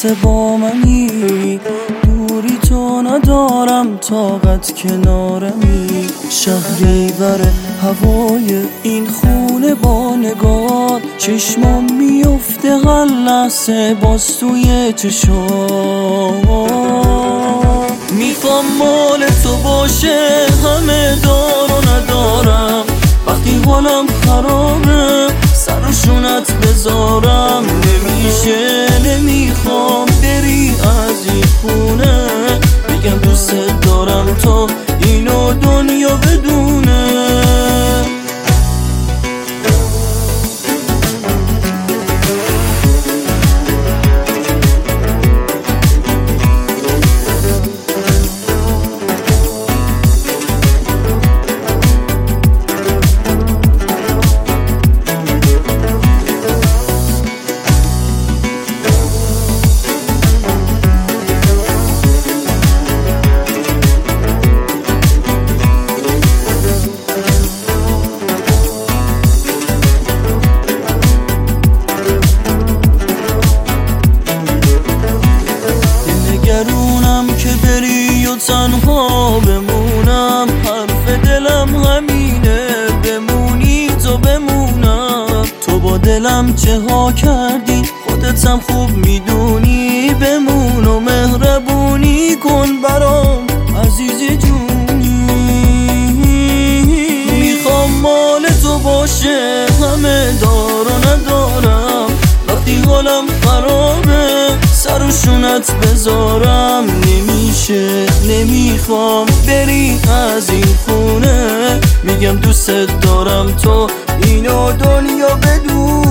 مثل با منی، دوری تو ندارم طاقت کنارمی. شهریور هوای این خونه با نگاه، چشمام میفته هر لحظه باز توی چشام. میخوام مال تو باشه همه دار و ندارم، وقتی حالم خرابه سر و شونت بذارم. نمیشه نمیخوام بری از این خونه، بگم دوست دارم تا اینو دنیا بدونه. نگرونم که بری و تنها بمونم، حرف دلم همینه بمونی تو بمونم. تو با دلم چه ها کردی خودتم خوب میدونی، بمون و مهربونی کن برام عزیز جونی. میخوام مال تو باشه همه دار و ندارم، وقتی حالم خرابه سر و شونت بذارم. نمیشه نمیخوام بری از این خونه، میگم دوست دارم تو اینو دنیا بدون.